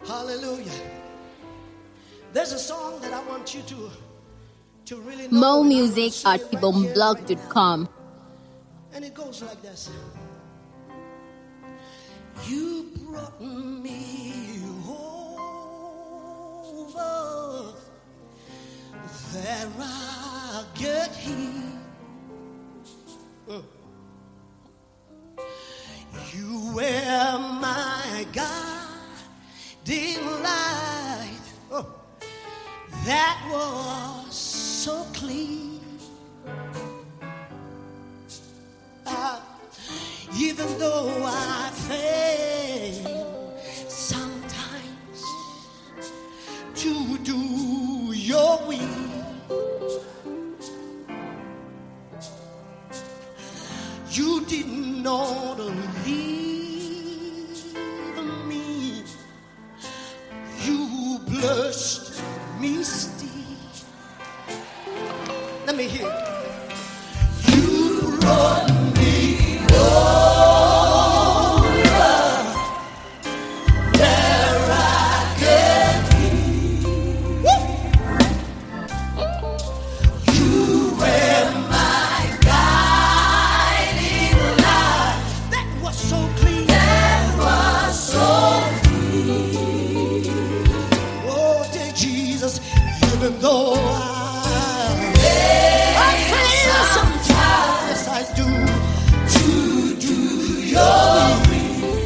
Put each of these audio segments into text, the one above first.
Hallelujah. There's a song that I want you to really know. More music at ibomblog.com. And it goes like this. You brought me over there I get healed. You were my guiding light. That was so clean. Even though I fail sometimes to do your will, you did not leave me. You blessed me still. Let me hear. You brought me over there I could be. You were my guiding light. That was so clean. That was so clean. Oh, dear Jesus, even though I fail sometimes, I do to do your will.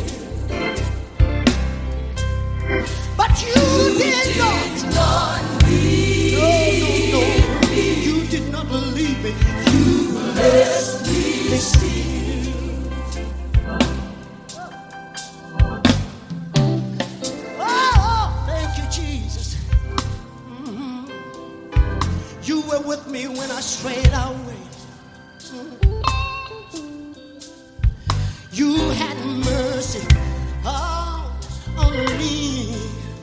But you did not leave me. You did not leave me. You blessed me still. Oh, thank you, Jesus. You were with me when I strayed away. You had mercy on me.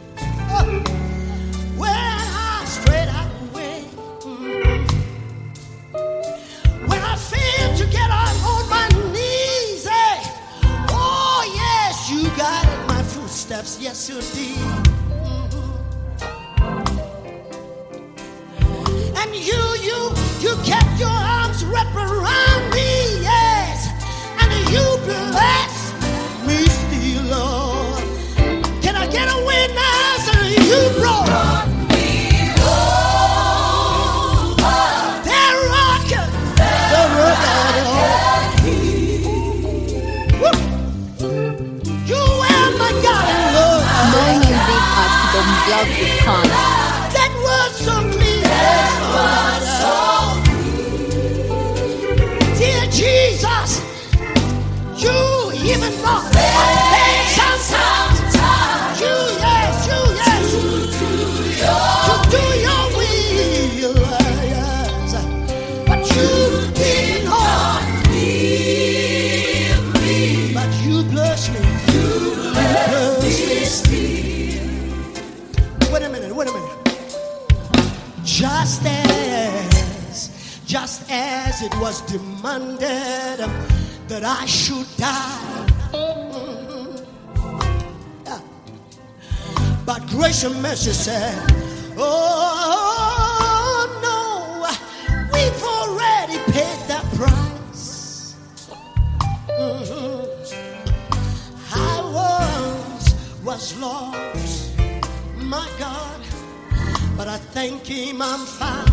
When I strayed away. When I failed to get on my knees. Oh, yes, you guided my footsteps. Yes, you did. And you kept your arms wrapped around me, yes. And you blessed me still, Lord. Can I get a witness? And you brought me over that rock, the rock. You were my God and Lord. More music at ibomblog.com. That was so clear. Dear Jesus, you even know sometimes you yes, to do your will, yes. But you did not leave me. But you blessed me. You blessed me still. Wait a minute. Just as it was demanded that I should die. But grace and mercy said, oh no, we've already paid that price. I was lost, my God, but I thank Him I'm found.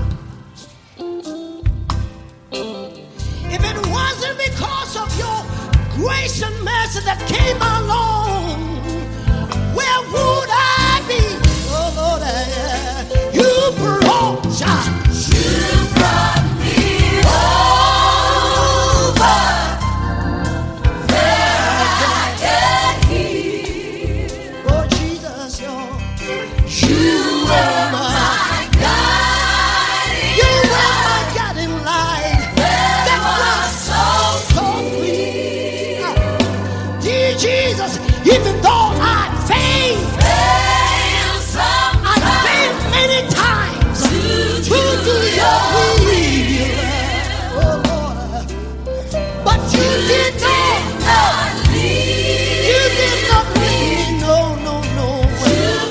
If it wasn't because of your grace and mercy that came along, where would I be? Oh Lord, you brought me over there I get here. Oh Jesus, you were my God. You were my guiding light. That was so sweet. Dear Jesus, even though I failed many times to do your will, oh Lord, but you did not leave me. No. You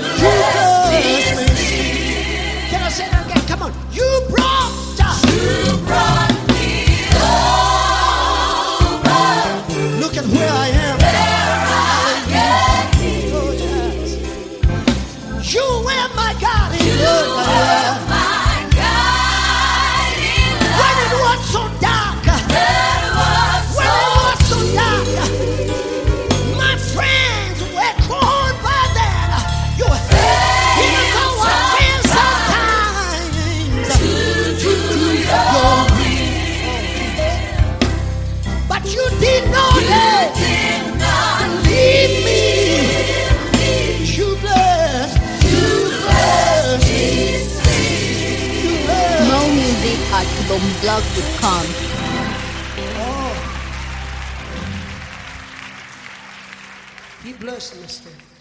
artibomblog.com. He blessed me, Steve.